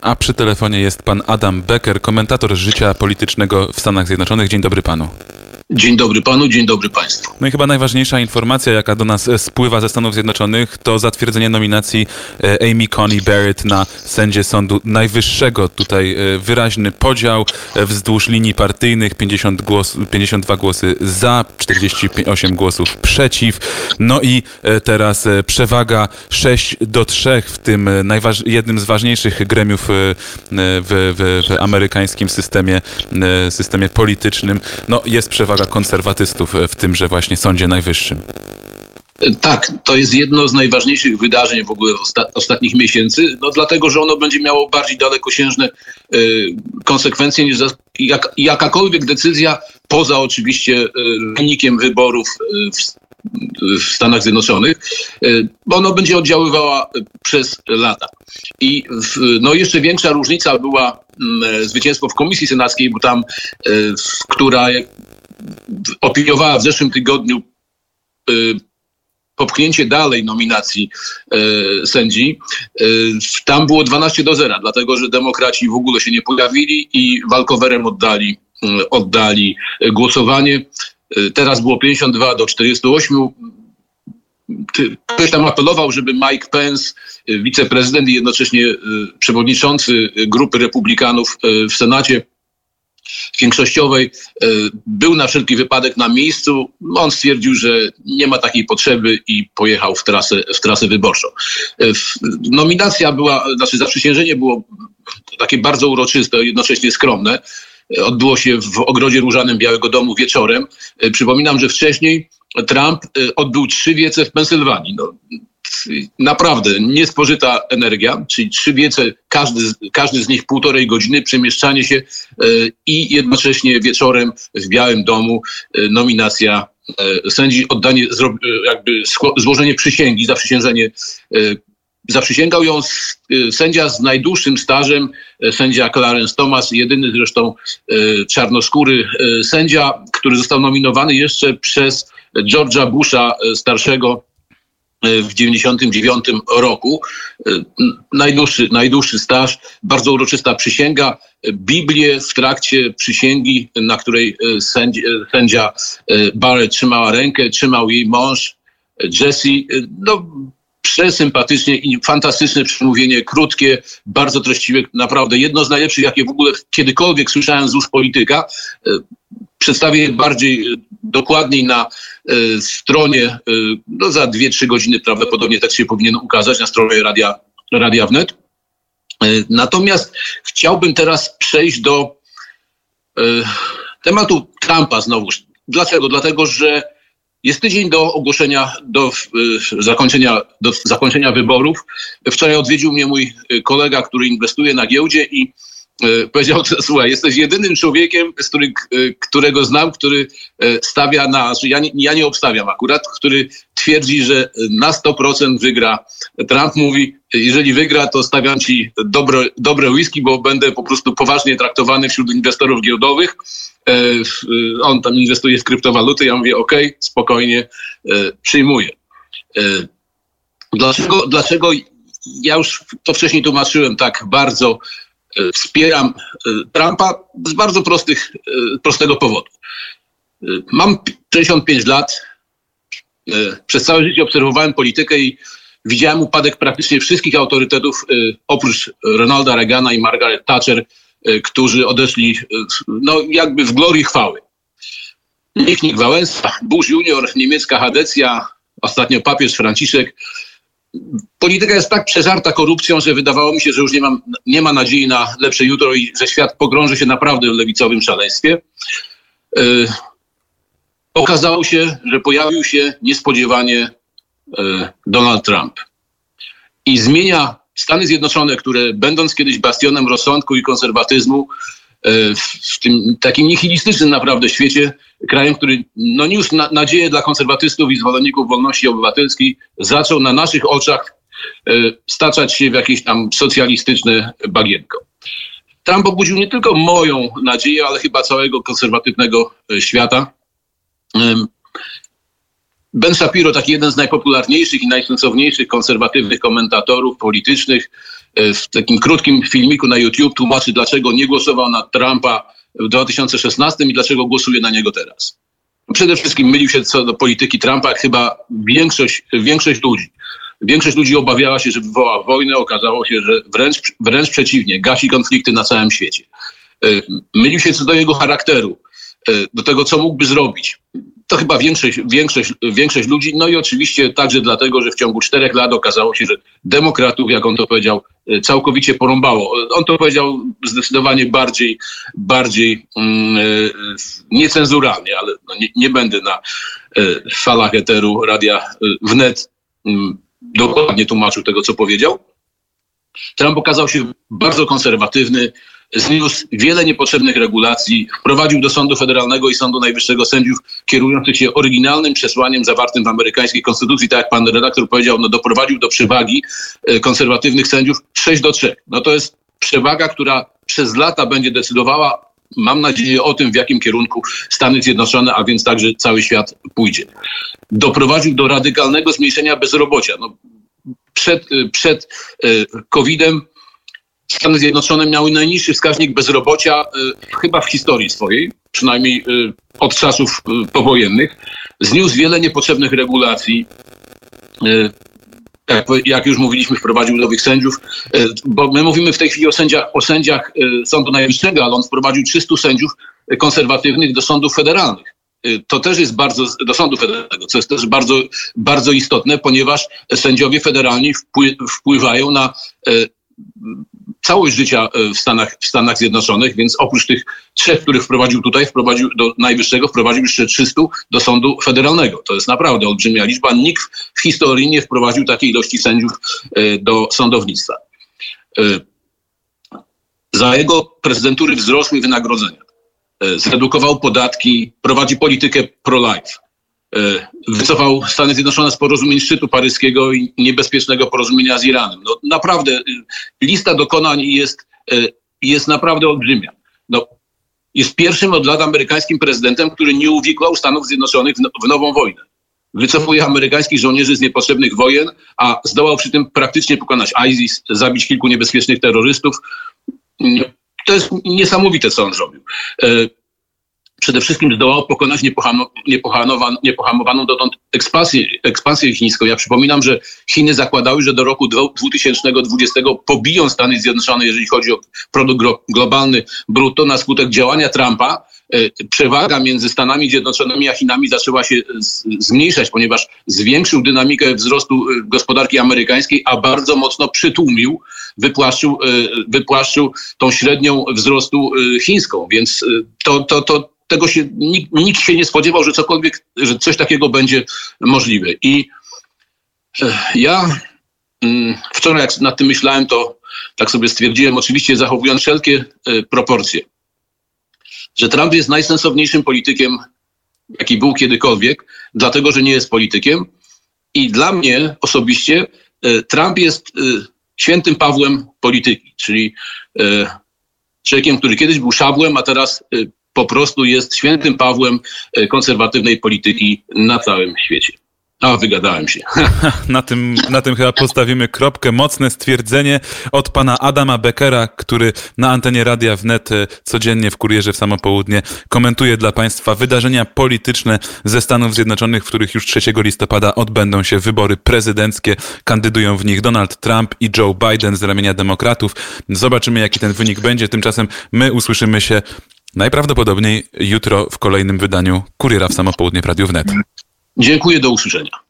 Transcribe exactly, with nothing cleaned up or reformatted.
a przy telefonie jest pan Adam Becker, komentator życia politycznego w Stanach Zjednoczonych. Dzień dobry panu. Dzień dobry panu, dzień dobry państwu. No i chyba najważniejsza informacja, jaka do nas spływa ze Stanów Zjednoczonych, to zatwierdzenie nominacji Amy Coney Barrett na sędzię Sądu Najwyższego. Tutaj wyraźny podział wzdłuż linii partyjnych, pięćdziesiąt głos, pięćdziesiąt dwa głosy za, czterdzieści osiem głosów przeciw. No i teraz przewaga sześć do trzech w tym najważ- jednym z ważniejszych gremiów w, w, w amerykańskim systemie, systemie politycznym. No jest przewaga konserwatystów w tymże właśnie Sądzie Najwyższym. Tak, to jest jedno z najważniejszych wydarzeń w ogóle osta- ostatnich miesięcy, no dlatego, że ono będzie miało bardziej dalekosiężne y, konsekwencje niż za- jak, jakakolwiek decyzja poza oczywiście y, wynikiem wyborów y, w, w Stanach Zjednoczonych, y, bo ono będzie oddziaływała przez lata. I w, no jeszcze większa różnica była y, zwycięstwo w Komisji Senackiej, bo tam, y, w, która opiniowała w zeszłym tygodniu y, popchnięcie dalej nominacji y, sędzi. Y, tam było dwanaście do zera, dlatego że demokraci w ogóle się nie pojawili i walkowerem oddali, y, oddali głosowanie. Y, teraz było pięćdziesiąt dwa do czterdziestu ośmiu. Ktoś tam apelował, żeby Mike Pence, wiceprezydent i jednocześnie y, przewodniczący grupy republikanów y, w Senacie większościowej, był na wszelki wypadek na miejscu. On stwierdził, że nie ma takiej potrzeby i pojechał w trasę, w trasę wyborczą. Nominacja była, znaczy zaprzysiężenie było takie bardzo uroczyste, jednocześnie skromne. Odbyło się w Ogrodzie Różanym Białego Domu wieczorem. Przypominam, że wcześniej Trump odbył trzy wiece w Pensylwanii. No, naprawdę niespożyta energia, czyli trzy wiece, każdy, każdy z nich półtorej godziny, przemieszczanie się y, i jednocześnie wieczorem w Białym Domu y, nominacja y, sędzi, oddanie, zro, y, jakby skło, złożenie przysięgi, zaprzysiężenie. Y, zaprzysięgał ją s, y, sędzia z najdłuższym stażem, y, sędzia Clarence Thomas, jedyny zresztą y, czarnoskóry y, sędzia, który został nominowany jeszcze przez George'a Busha y, starszego w dziewięćdziesiątym dziewiątym roku. Najdłuższy, najdłuższy staż, bardzo uroczysta przysięga. Biblię w trakcie przysięgi, na której sędzia, sędzia Barrett trzymała rękę, trzymał jej mąż Jesse. No, przesympatycznie i fantastyczne przemówienie, krótkie, bardzo treściwe, naprawdę jedno z najlepszych, jakie w ogóle kiedykolwiek słyszałem z ust polityka. Przedstawię je bardziej dokładniej na y, stronie, y, no za dwie trzy godziny prawdopodobnie tak się powinien ukazać na stronie Radia, Radia Wnet. Y, natomiast chciałbym teraz przejść do y, tematu Trumpa znowuż. Dlaczego? Dlatego, że jest tydzień do ogłoszenia, do y, zakończenia, do zakończenia wyborów. Wczoraj odwiedził mnie mój kolega, który inwestuje na giełdzie i powiedział, słuchaj, jesteś jedynym człowiekiem, z który, którego znam, który stawia na, ja nie, ja nie obstawiam akurat, który twierdzi, że na sto procent wygra Trump. Mówi, jeżeli wygra, to stawiam ci dobre, dobre whisky, bo będę po prostu poważnie traktowany wśród inwestorów giełdowych. On tam inwestuje w kryptowaluty. Ja mówię, okej, okay, spokojnie, przyjmuję. Dlaczego, dlaczego ja już to wcześniej tłumaczyłem tak bardzo wspieram Trumpa z bardzo prostych, prostego powodu. Mam sześćdziesiąt pięć lat. Przez całe życie obserwowałem politykę i widziałem upadek praktycznie wszystkich autorytetów oprócz Ronalda Reagana i Margaret Thatcher, którzy odeszli no, jakby w glorii chwały. Nikt Wałęsa, Bush junior, niemiecka Hadecja, ostatnio papież Franciszek. Polityka jest tak przeżarta korupcją, że wydawało mi się, że już nie, mam, nie ma nadziei na lepsze jutro i że świat pogrąży się naprawdę w lewicowym szaleństwie. Yy, okazało się, że pojawił się niespodziewanie yy, Donald Trump. I zmienia Stany Zjednoczone, które będąc kiedyś bastionem rozsądku i konserwatyzmu, yy, w, w tym takim nihilistycznym naprawdę świecie, krajem, który no, niósł na, nadzieję dla konserwatystów i zwolenników wolności obywatelskiej, zaczął na naszych oczach y, staczać się w jakieś tam socjalistyczne bagienko. Trump obudził nie tylko moją nadzieję, ale chyba całego konserwatywnego y, świata. Y, Ben Shapiro, taki jeden z najpopularniejszych i najsensowniejszych konserwatywnych komentatorów politycznych, w takim krótkim filmiku na YouTube tłumaczy, dlaczego nie głosował na Trumpa w dwa tysiące szesnastym i dlaczego głosuje na niego teraz. Przede wszystkim mylił się co do polityki Trumpa, jak chyba większość, większość ludzi. Większość ludzi obawiała się, że wywoła wojnę. Okazało się, że wręcz, wręcz przeciwnie, gasi konflikty na całym świecie. Mylił się co do jego charakteru, do tego, co mógłby zrobić. To chyba większość, większość, większość ludzi. No i oczywiście także dlatego, że w ciągu czterech lat okazało się, że demokratów, jak on to powiedział, całkowicie porąbało. On to powiedział zdecydowanie bardziej, bardziej mm, niecenzuralnie, ale no nie, nie będę na y, falach eteru radia y, wnet y, dokładnie tłumaczył tego, co powiedział. Trump okazał się bardzo konserwatywny, zniósł wiele niepotrzebnych regulacji, wprowadził do Sądu Federalnego i Sądu Najwyższego sędziów kierujących się oryginalnym przesłaniem zawartym w amerykańskiej konstytucji, tak jak pan redaktor powiedział, no doprowadził do przewagi konserwatywnych sędziów sześć do trzech. No to jest przewaga, która przez lata będzie decydowała, mam nadzieję, o tym, w jakim kierunku Stany Zjednoczone, a więc także cały świat pójdzie. Doprowadził do radykalnego zmniejszenia bezrobocia. No, przed, przed kowidem Stany Zjednoczone miały najniższy wskaźnik bezrobocia y, chyba w historii swojej, przynajmniej y, od czasów y, powojennych. Zniósł wiele niepotrzebnych regulacji. Y, jak, jak już mówiliśmy, wprowadził nowych sędziów, y, bo my mówimy w tej chwili o sędziach, o sędziach y, Sądu Najwyższego, ale on wprowadził trzystu sędziów konserwatywnych do sądów federalnych. Y, to też jest bardzo, do sądu federalnego, co jest też bardzo, bardzo istotne, ponieważ sędziowie federalni wpły, wpływają na y, całość życia w Stanach, w Stanach Zjednoczonych, więc oprócz tych trzech, których wprowadził tutaj, wprowadził do Najwyższego, wprowadził jeszcze trzystu do Sądu Federalnego. To jest naprawdę olbrzymia liczba. Nikt w historii nie wprowadził takiej ilości sędziów do sądownictwa. Za jego prezydentury wzrosły wynagrodzenia. Zredukował podatki, prowadzi politykę pro-life. Wycofał Stany Zjednoczone z porozumień szczytu paryskiego i niebezpiecznego porozumienia z Iranem. No, naprawdę lista dokonań jest, jest naprawdę olbrzymia. No, jest pierwszym od lat amerykańskim prezydentem, który nie uwikłał Stanów Zjednoczonych w, no, w nową wojnę. Wycofuje amerykańskich żołnierzy z niepotrzebnych wojen, a zdołał przy tym praktycznie pokonać ISIS, zabić kilku niebezpiecznych terrorystów. To jest niesamowite, co on zrobił. Przede wszystkim zdołał pokonać niepohamowaną, niepohamowaną dotąd ekspansję, ekspansję chińską. Ja przypominam, że Chiny zakładały, że do roku dwa tysiące dwudziestego pobiją Stany Zjednoczone, jeżeli chodzi o produkt globalny brutto. Na skutek działania Trumpa przewaga między Stanami Zjednoczonymi a Chinami zaczęła się zmniejszać, ponieważ zwiększył dynamikę wzrostu gospodarki amerykańskiej, a bardzo mocno przytłumił, wypłaszczył, wypłaszczył tą średnią wzrostu chińską. Więc to, to, to tego się nikt, nikt się nie spodziewał, że cokolwiek, że coś takiego będzie możliwe. I ja wczoraj, jak nad tym myślałem, to tak sobie stwierdziłem, oczywiście zachowując wszelkie proporcje, że Trump jest najsensowniejszym politykiem, jaki był kiedykolwiek, dlatego, że nie jest politykiem. I dla mnie osobiście Trump jest świętym Pawłem polityki, czyli człowiekiem, który kiedyś był szabłem, a teraz po prostu jest świętym Pawłem konserwatywnej polityki na całym świecie. A, wygadałem się. Na tym, na tym chyba postawimy kropkę. Mocne stwierdzenie od pana Adama Beckera, który na antenie Radia Wnet codziennie w Kurierze w samo południe komentuje dla państwa wydarzenia polityczne ze Stanów Zjednoczonych, w których już trzeciego listopada odbędą się wybory prezydenckie. Kandydują w nich Donald Trump i Joe Biden z ramienia demokratów. Zobaczymy, jaki ten wynik będzie. Tymczasem my usłyszymy się najprawdopodobniej jutro w kolejnym wydaniu Kuriera w samo południe w Radiu Wnet. Dziękuję, do usłyszenia.